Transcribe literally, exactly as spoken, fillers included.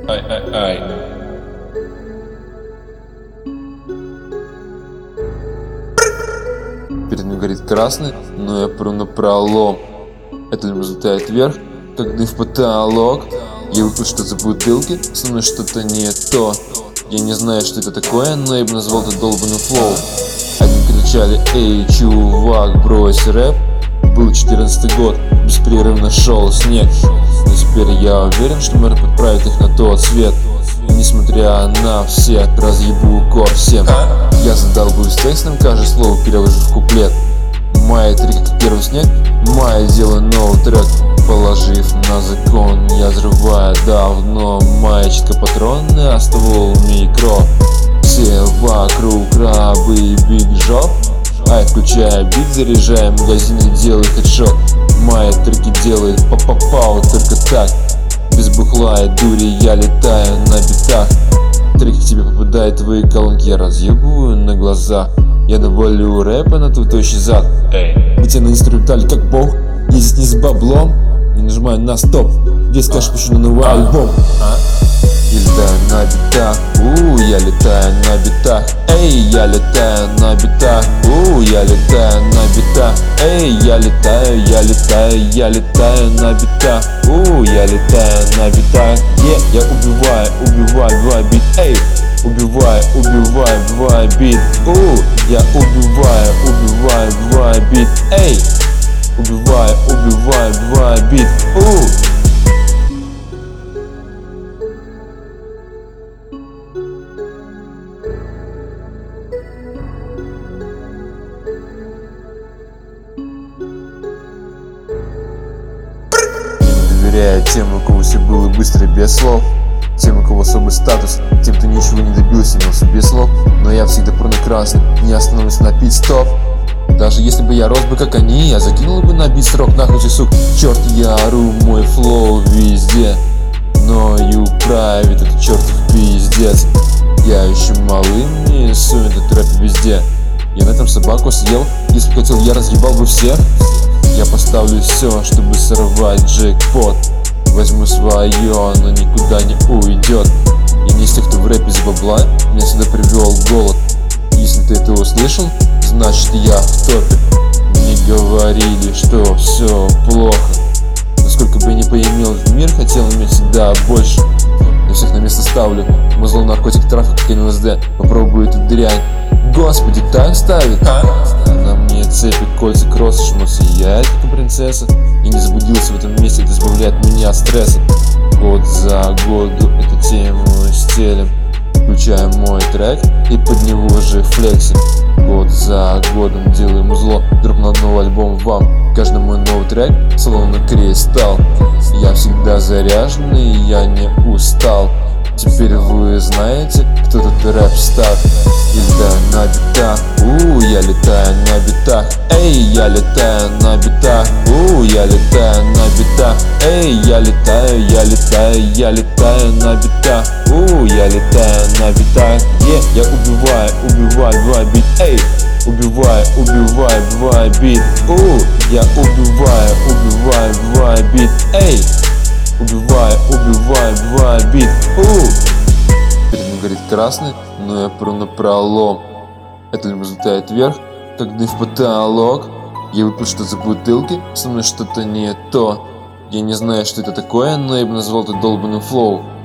Ай-ай-ай. Перед мной горит красный, но я пру на пролом. Это лим взлетает вверх, как дым в потолок. Я выпил что-то за бутылки, со мной что-то не то. Я не знаю, что это такое, но я бы назвал это долбаным флоу. Они кричали: эй, чувак, брось рэп. Был четырнадцатый год, беспрерывно шел снег. Но теперь я уверен, что мэр подправит их на тот свет. И несмотря на все, разъебу кор всем. Я задолбаюсь текстом, каждое слово перевожу в куплет. Мои трики как первый снег, мои делаю новый трек. Положив на закон, я взрываю давно. Мои читка патроны, а ствол микро. Все вокруг рабы и биг жоп. Ай, включая бит, заряжая магазин и делаю хедшот. Мои трики делают па-па-пау, только так. Без бухла и дури я летаю на битах. Трики к тебе попадают, твои колонки я разъебываю на глазах. Я навалю рэпа на твой тощий зад. Мы тебя на инструментале как бог, ездить не с баблом. Не нажимаю на стоп, весь кэш пущу на новый альбом. Я летаю на битах, у, я летаю на битах. Эй, я летаю на битах, у, я летаю на битах. Эй, я летаю, я летаю, я летаю на битах, у, я летаю на битах. Е, я убиваю, убиваю, убиваю бит, эй. Убиваю, убиваю, убиваю бит, у, я убиваю, убиваю, убиваю бит, эй. Убиваю, убиваю, убиваю бит, у. Доверяю тем, у кого все было быстро и без слов. Тем, у кого особый статус, тем, кто ничего не добился, имел без слов. Но я всегда пру на красный, не остановлюсь на пит-стоп. Даже если бы я рос бы как они, я закинул бы на бит срок, нахуй сук. Черт, я ору, мой флоу везде, но и управит этот чертов пиздец. Я еще малым, не сует этот рэп везде. Я на этом собаку съел, если бы хотел, я разъебал бы всех. Я поставлю все, чтобы сорвать джекпот. Возьму свое, оно никуда не уйдет. Я не из тех, кто в рэпе с бабла, меня сюда привел голод. Если ты это услышал, значит я в топе. Мне говорили, что все плохо. Насколько бы я не поимел этот мир, хотел иметь всегда больше. Я всех на место ставлю, музло, наркотик, трафик, кокаин, ЛСД. Попробую эту дрянь. Господи, так ставит. На мне цепи, кольца, кроссы, шмот сияет, как принцесса. И не заблудился в этом месте, это избавляет меня от стресса. Год за году эту тему стелем. Включаем мой трек и под него же флексим. Год за годом делаем узло, дроп на новый альбом вам. Каждый мой новый трек словно кристалл. Я всегда заряженный, я не устал. Теперь вы знаете, кто тут рэп-стар. Я летаю на битах, у, я летаю на битах. Эй, я летаю на битах, у, я летаю на битах. Эй, я летаю, я летаю, я летаю на битах, у, я летаю на битах. Е, я убиваю, убиваю, убиваю бит, эй. Убиваю, убиваю, убиваю бит, у, я убиваю, убиваю, убиваю бит, эй. Убиваю, убиваю, убиваю бит, у. Перед мной горит красный, но я пру на пролом. Это лим взлетает вверх, как дым в потолок. Я выпил что-то за бутылки, со мной что-то не то. Я не знаю, что это такое, но я бы назвал это долбаным флоу.